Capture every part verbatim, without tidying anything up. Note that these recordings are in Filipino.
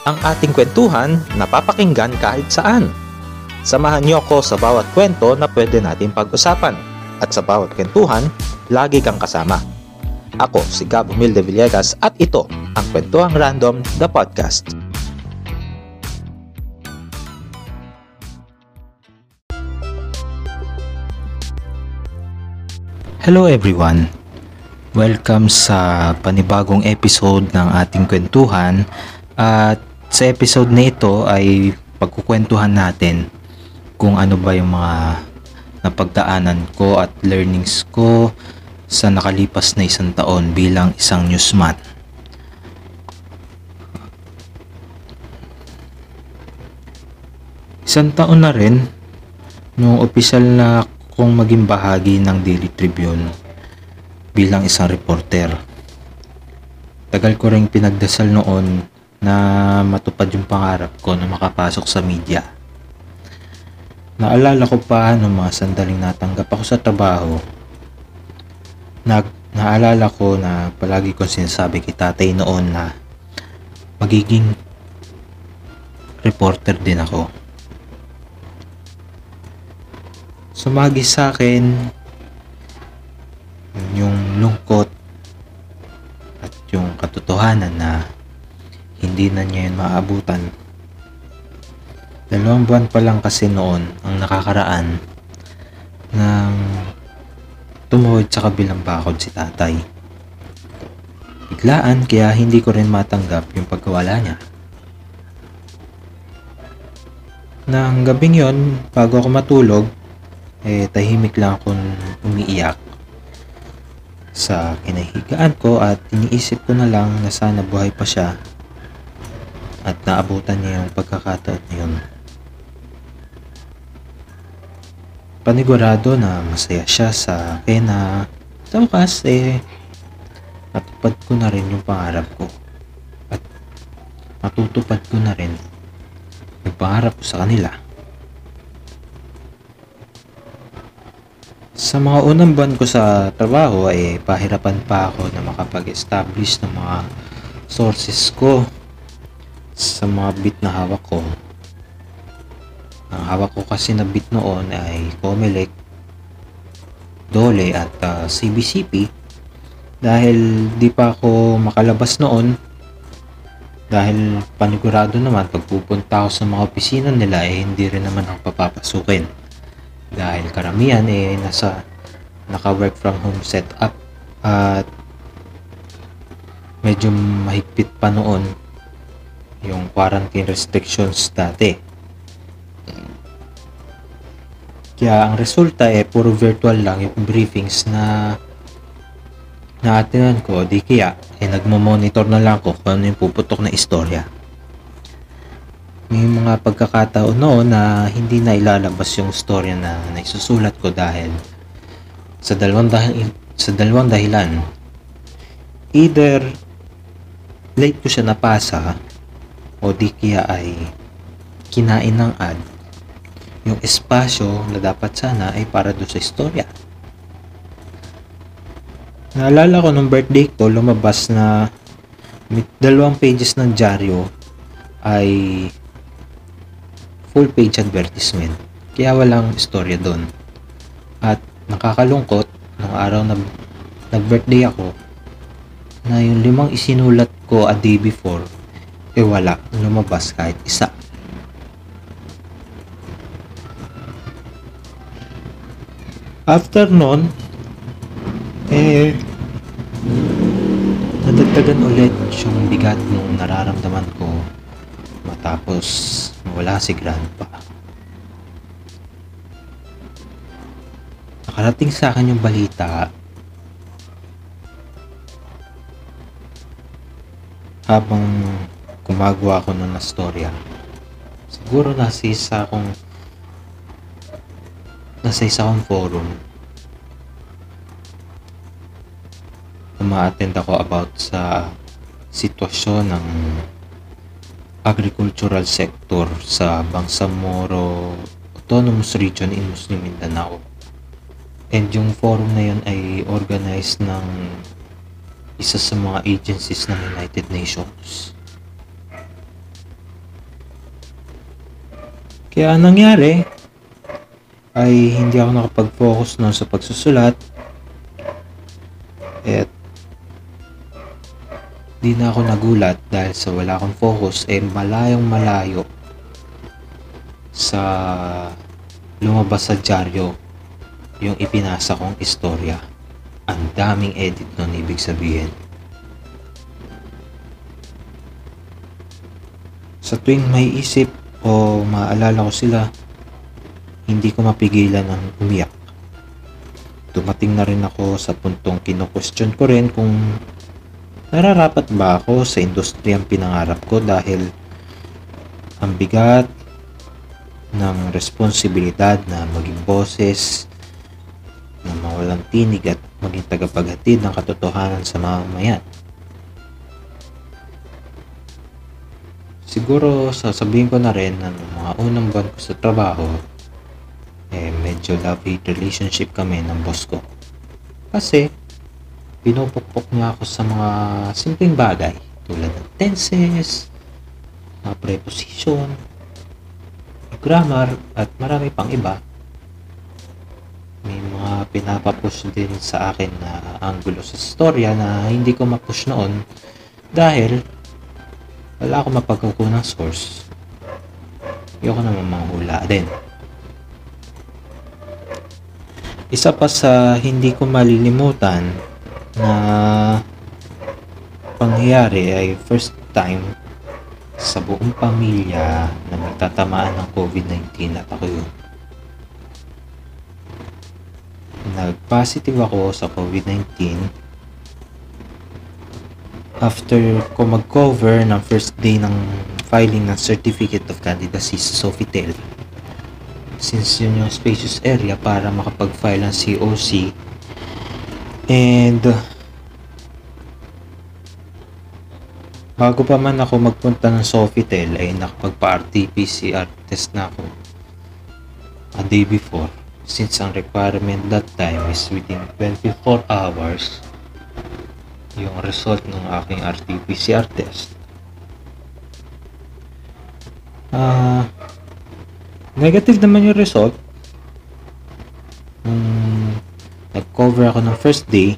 Ang ating kwentuhan napapakinggan kahit saan. Samahan niyo ako sa bawat kwento na pwede natin pag-usapan. At sa bawat kwentuhan, lagi kang kasama. Ako si Gab Humilde Villegas at ito ang Kwentuhang Random, the podcast. Hello everyone! Welcome sa panibagong episode ng ating kwentuhan. At sa episode na ito ay pagkukwentuhan natin kung ano ba yung mga napagdaanan ko at learnings ko sa nakalipas na isang taon bilang isang newsman. Isang taon na rin nung opisyal na kong maging bahagi ng Daily Tribune bilang isang reporter. Tagal ko ring pinagdasal noon na matupad yung pangarap ko na makapasok sa media. Naalala ko pa nung mga sandaling natanggap ako sa trabaho. Nag naalala ko na palagi kong sinasabi kay tatay noon na magiging reporter din ako. Sumagi sa akin yung lungkot at yung katotohanan na hindi na niya yun maaabutan. Dalawang buwan pa lang kasi noon ang nakakaraan nang tumuhod sa kabilang bakod si tatay. Biglaan kaya hindi ko rin matanggap yung pagkawala niya. Nang gabing yon, bago ako matulog, eh tahimik lang akong umiiyak sa kinahigaan ko at iniisip ko na lang na sana buhay pa siya at naabutan niya yung pagkakataon na yun. Panigurado na masaya siya sa akin na sa wakas eh natupad ko na rin yung pangarap ko at matutupad ko na rin yung pangarap ko sa kanila. Sa mga unang buwan ko sa trabaho ay pahirapan pa ako na makapag-establish ng mga sources ko sa mga bit na hawak ko. Ang hawak ko kasi na bit noon ay Comelec, Dole at uh, C B C P dahil di pa ako makalabas noon dahil panigurado naman pag pupunta ako sa mga opisina nila eh hindi rin naman ako papapasukin. Dahil karamihan eh nasa naka-work from home setup at medyo mahigpit pa noon yung quarantine restrictions dati. Kaya ang resulta eh puro virtual lang yung briefings na naatinan ko, di kaya eh nagmo-monitor na lang ko kung ano yung puputok na istorya. May mga pagkakataon noon na hindi na ilalabas yung storya na naisusulat ko dahil sa dalawang dahil sa dalawang dahilan. Either late ko siya napasa o di kaya ay kinain ng ad yung espasyo na dapat sana ay para doon sa istorya. Naalala ko nung birthday ko lumabas na dalawang pages ng dyaryo ay full page advertisement. Kaya walang istorya doon. At nakakalungkot nung araw na nag-birthday ako na yung limang isinulat ko a day before eh wala lumabas kahit isa. After nun eh nadagdagan ulit yung bigat nung nararamdaman ko matapos wala si Grandpa. Nakarating sa akin yung balita habang gumagawa ako ng storya. Siguro nasa isa akong nasa isa akong forum. Uma-attend ako about sa sitwasyon ng agricultural sector sa Bangsamoro Autonomous Region in Muslim Mindanao. And yung forum na yun ay organized ng isa sa mga agencies ng United Nations. Kaya ang nangyari ay hindi ako nakapag-focus noon sa pagsusulat at di na ako nagulat dahil sa wala akong focus eh malayong malayo sa lumabas sa dyaryo yung ipinasa kong istorya. Ang daming edit nun, ibig sabihin. Sa tuwing may isip o maalala ko sila, hindi ko mapigilan ng umiyak. Dumating na rin ako sa puntong kino-question ko rin kung nararapat ba ako sa industriyang pinangarap ko dahil ang bigat ng responsibilidad na maging boses, na mawalang tinig at maging tagapaghatid ng katotohanan sa mamamayan. Siguro sasabihin ko na rin na ng mga unang buwan ko sa trabaho, eh medyo love-hate relationship kami ng boss ko. Kasi pinupukpok niya ako sa mga simpleng bagay tulad ng tenses, mga preposition, grammar at marami pang iba. May mga pinapapush din sa akin na anggulo sa storya na hindi ko mapush noon dahil wala akong mapagkukunang source. Ayoko naman manghula din. Isa pa sa hindi ko malilimutan na pangyayari ay first time sa buong pamilya na magtatamaan ng covid nineteen at ako yun. Nag-positive ako sa covid nineteen after ko mag-cover ng first day ng filing ng Certificate of Candidacy sa Sofitel. Since yun yung spacious area para makapag-file ng C O C. And bago pa man ako magpunta ng Sofitel ay nakapagpa-R T P C R test na ako a day before, since ang requirement that time is within twenty-four hours yung result ng aking R T P C R test. Uh, negative naman yung result. Um, nag-cover ako ng first day,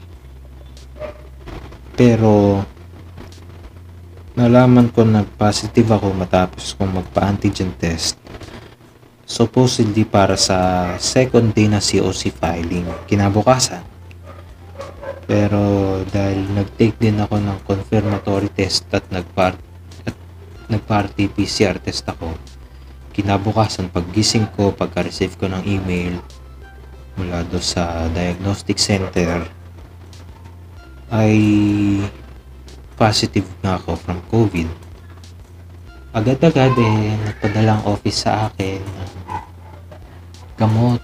pero nalaman ko na positive ako matapos kong magpa-antigen test, supposedly para sa second day na C O C filing kinabukasan. Pero dahil nag-take din ako ng confirmatory test at nagpa at nagpa-R T P C R test ako, kinabukasan paggising ko, pagka-receive ko ng email mula do sa diagnostic center, ay positive na ako from COVID. Agad-agad eh nagpadala ang office sa akin ng gamot.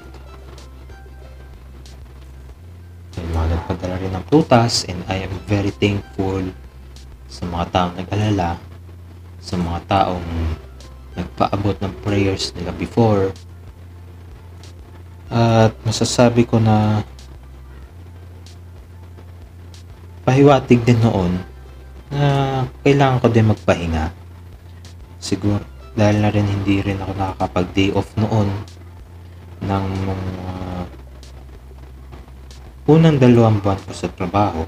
May mga nagpadala rin ng prutas, and I am very thankful sa mga taong nag-alala, sa mga taong nagpaabot ng prayers nila before. At masasabi ko na pahiwatig din noon na kailangan ko din magpahinga. Siguro dahil na rin hindi rin ako nakakapag day off noon ng mga unang dalawang buwan ko sa trabaho.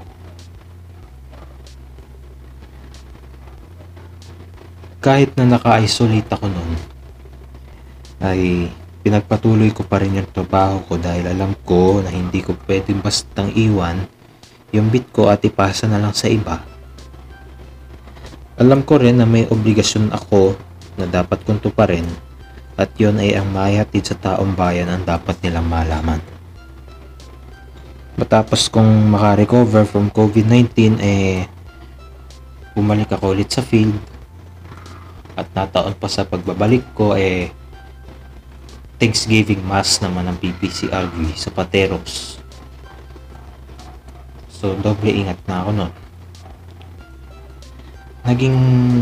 Kahit na naka-isolate ako noon, ay pinagpatuloy ko pa rin yung trabaho ko dahil alam ko na hindi ko pwedeng bastang iwan yung bit ko at ipasa na lang sa iba. Alam ko rin na may obligasyon ako na dapat kong tuparin, at yun ay ang maihatid sa taong bayan ang dapat nilang malaman. Matapos kong makarecover from covid nineteen, eh bumalik ako ulit sa field, at nataon pa sa pagbabalik ko eh Thanksgiving Mass naman ng P P C R V sa Pateros. So doble ingat na ako nun. Naging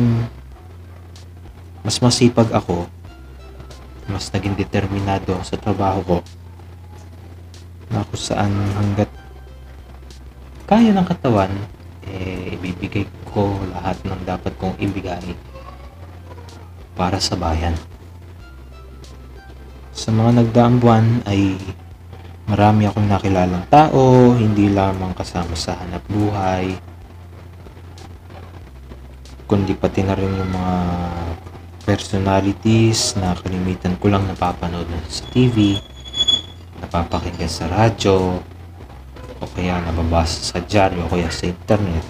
mas masipag ako, mas naging determinado sa trabaho ko, na kung saan hanggat kaya ng katawan, eh ibibigay ko lahat ng dapat kong ibigay para sa bayan. Sa mga nagdaang buwan ay marami akong nakilalang tao, hindi lamang kasama sa hanap buhay, kundi pati na rin yung mga personalities na kalimitan ko lang napapanood sa T V, napapakinggan sa radyo, o kaya nababasa sa dyaryo o kaya sa internet.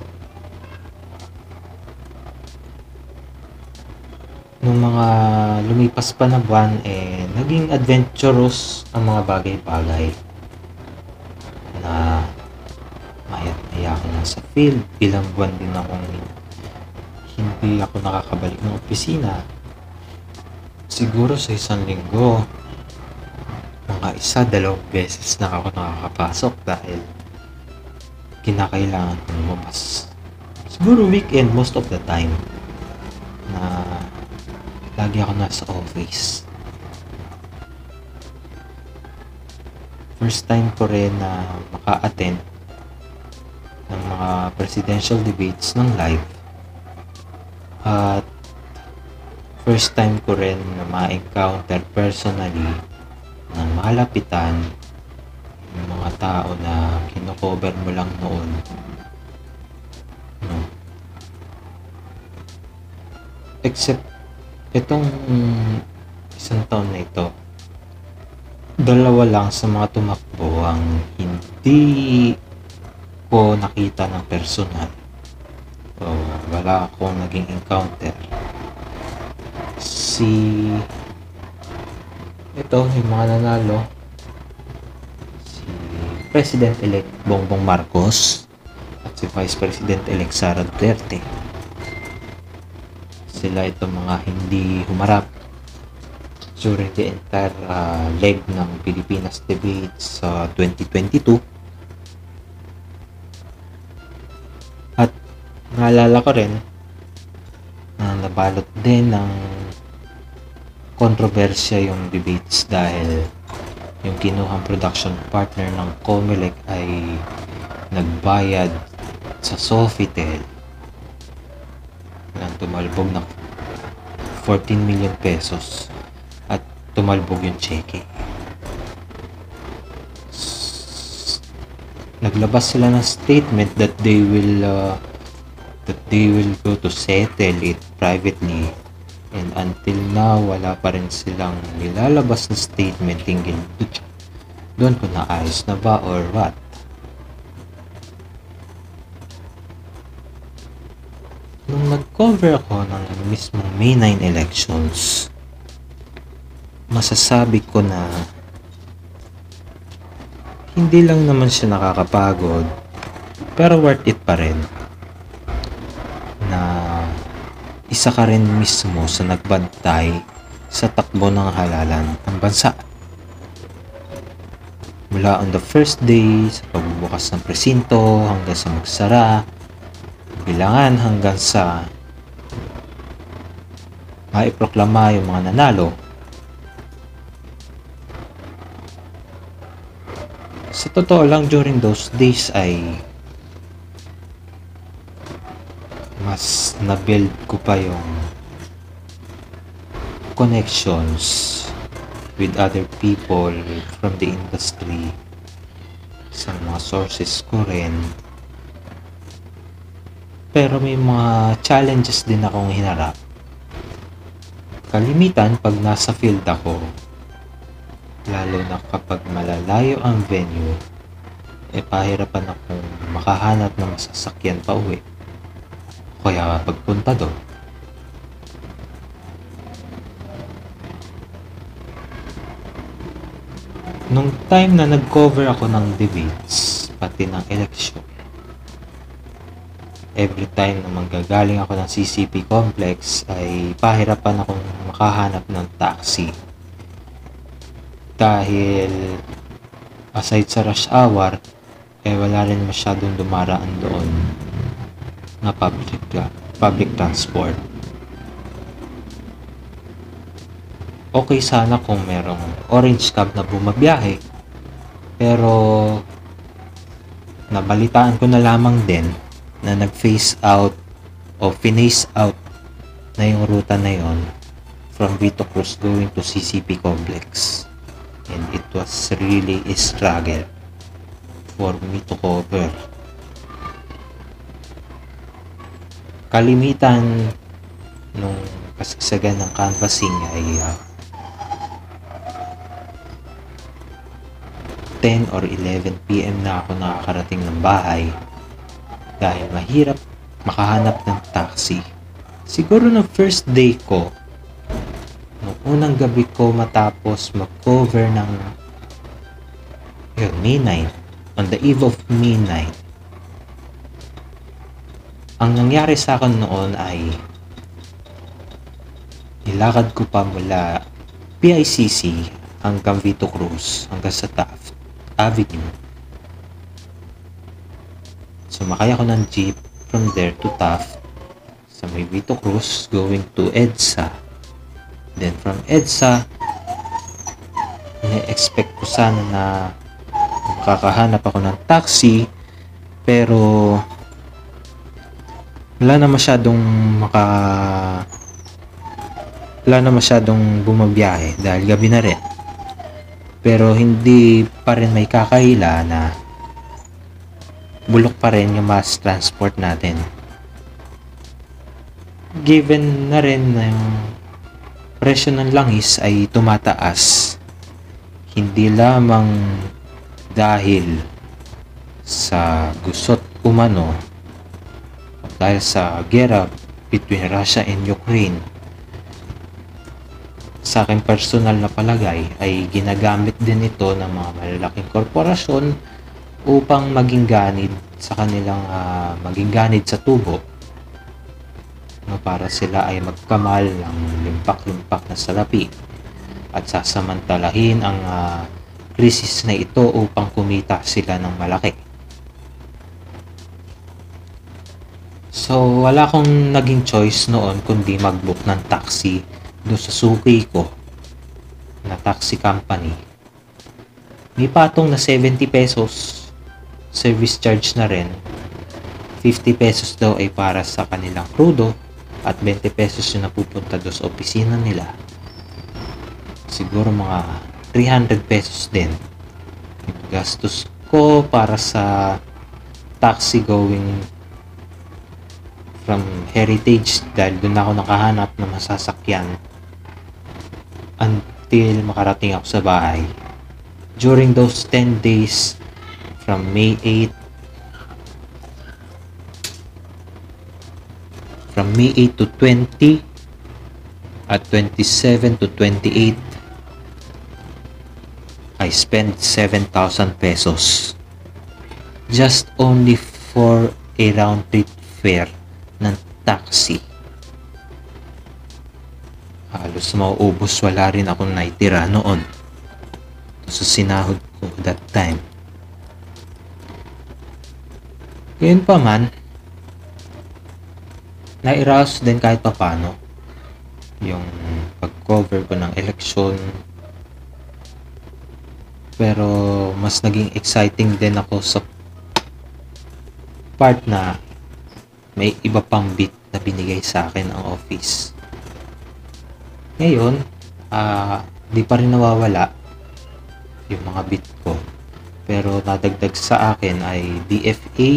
Nung mga lumipas pa na buwan, eh, naging adventurous ang mga bagay-bagay na mayat maya ako nasa field. Ilang buwan din akong hindi ako nakakabalik ng opisina. Siguro sa isang linggo, mga isa, dalawang beses na ako nakakapasok dahil kinakailangan ko lumabas. Siguro weekend most of the time na lagi ako nasa office. First time ko rin na maka-attend ng mga presidential debates ng live. At first time ko rin na ma-encounter personally ng malapitan yung mga tao na kino-cover mo lang noon. No. Except itong isang taon na ito, dalawa lang sa mga tumakbo ang hindi ko nakita ng personal. So, wala akong naging encounter. Si ito, yung mga nanalo, si President-elect Bongbong Marcos at si Vice President-elect Sara Duterte. Sila itong mga hindi humarap during the entire uh, leg ng Pilipinas debates sa uh, twenty twenty-two. At naalala ko rin na nabalot din ng kontrobersya yung debates dahil yung kinuhang production partner ng Comelec ay nagbayad sa Sofitel ng tumalbog na fourteen million pesos at tumalbog yung cheque. Naglabas sila ng statement that they will uh, that they will go to settle it privately, and until now wala pa rin silang nilalabas na statement tingin doon kung naayos na ba or what. Nung nag-cover ako ng mismong May ninth elections, masasabi ko na hindi lang naman siya nakakapagod, pero worth it pa rin na isa ka rin mismo sa nagbantay sa takbo ng halalan ng bansa. Mula on the first day, sa pagbubukas ng presinto hanggang sa magsara, bilangan hanggang sa maiproklama yung mga nanalo. Sa totoo lang, during those days ay mas na-build ko pa yung connections with other people from the industry sa mga sources ko rin. Pero may mga challenges din akong hinarap. Kalimitan pag nasa field ako, lalo na kapag malalayo ang venue, eh pahirapan akong makahanap ng masasakyan pa uwi. Kaya pagpunta doon, nung time na nag-cover ako ng debates, pati ng election, every time na manggagaling ako ng C C P complex ay pahirapan akong makahanap ng taxi. Dahil aside sa rush hour, eh wala rin masyadong dumaraan doon na public, public transport. Okay sana kung merong orange cab na bumabiyahe, pero nabalitaan ko na lamang din na nag-phase out o phase out na yung ruta na yon from Vito Cruz going to C C P complex. and it was really a struggle for me to cover. Kalimitan nung kasagsagan ng canvassing ay uh, ten or eleven p m na ako nakakarating ng bahay dahil mahirap makahanap ng taxi. Siguro ng first day ko, nung unang gabi ko matapos mag-cover ng yun, May ninth, on the eve of May ninth, ang nangyari sa akin noon ay nilakad ko pa mula P I C C hanggang Vito Cruz hanggang sa Taft Avenue. Sumakay ako ng jeep from there to Taft sa may Vito Cruz going to EDSA. Then from EDSA, ina-expect ko sana na makakahanap ako ng taxi, pero wala na masyadong maka wala na masyadong bumabiyahe dahil gabi na rin. Pero hindi pa rin may kakahila na bulok pa rin yung mass transport natin. Given na rin na yung presyo ng langis ay tumataas, hindi lamang dahil sa gusot umano dahil sa gera between Russia and Ukraine. Sa aking personal na palagay ay ginagamit din ito ng mga malalaking korporasyon upang maging ganid sa kanilang uh, maging ganid sa tubo, no, para sila ay magkamal ng limpak-limpak na salapi at sasamantalahin ang uh, krisis na ito upang kumita sila ng malaki. So wala akong naging choice noon kundi mag-book ng taxi doon sa suki ko na taxi company. May patong na seventy pesos service charge na rin. fifty pesos daw ay para sa kanilang krudo at twenty pesos yung napupunta doon sa opisina nila. Siguro mga three hundred pesos din yung gastos ko para sa taxi going from Heritage dahil doon ako nakahanap ng masasakyan until makarating ako sa bahay. During those ten days from May eighth from May eighth to twenty at twenty-seven to twenty-eight, I spent seven thousand pesos just only for a round trip fare ng taxi. Halos mauubos, wala rin akong naitira noon sa sinahod ko that time. Ngayon pa man, nairaos din kahit pa paano yung pag-cover ko ng eleksyon, pero mas naging exciting din ako sa part na may iba pang bit na binigay sa akin ang office. Ngayon, uh, di pa rin nawawala yung mga bit ko, pero nadagdag sa akin ay D F A,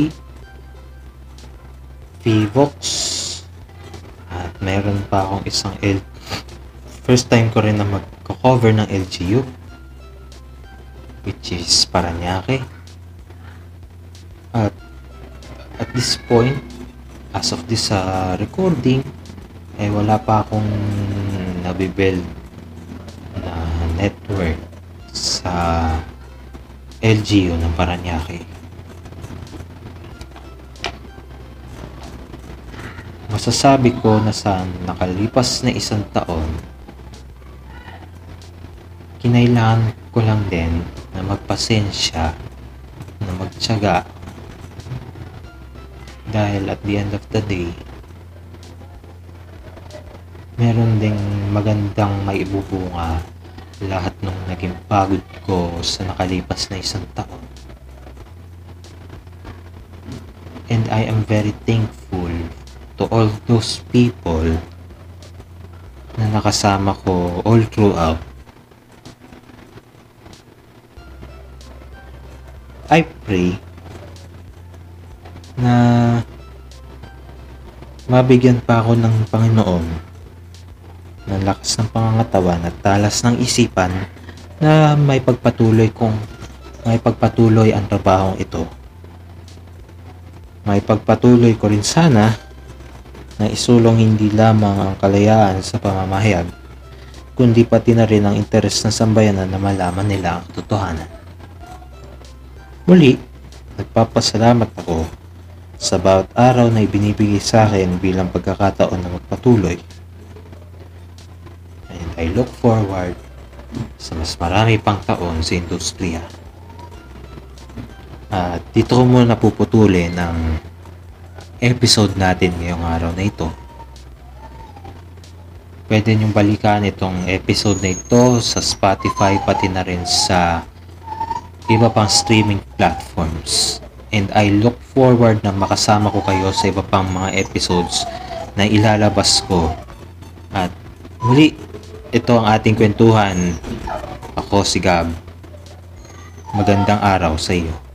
Vivox, at meron pa akong isang L first time ko rin na mag-cover ng L G U, which is Parañaque. At at this point, as of this uh, recording, eh wala pa akong nabibuild na network sa L G U ng Parañaque. Masasabi ko na sa nakalipas na isang taon, kinailangan ko lang din na magpasensya, na magtiyaga, dahil at the end of the day, meron ding magandang maibubunga lahat ng naging pagod ko sa nakalipas na isang taon. And I am very thankful to all those people na nakasama ko all throughout. I pray na mabigyan pa ako ng Panginoon ng lakas ng pangangatawan at talas ng isipan na may pagpatuloy kong may pagpatuloy ang trabahong ito. May pagpatuloy ko rin sana na isulong hindi lamang ang kalayaan sa pamamahayag, kundi pati na rin ang interes ng sambayanan na malaman nila ang katotohanan. Muli, nagpapasalamat ako sa bawat araw na ibinibigay sa akin bilang pagkakataon na magpatuloy. And I look forward sa mas marami pang taon sa industriya. At dito ko muna puputulin ang episode natin ngayong araw na ito. Pwede niyong balikan itong episode na ito sa Spotify pati na rin sa iba pang streaming platforms. And I look forward na makasama ko kayo sa iba pang mga episodes na ilalabas ko. At muli, ito ang ating kwentuhan. Ako si Gab. Magandang araw sa iyo.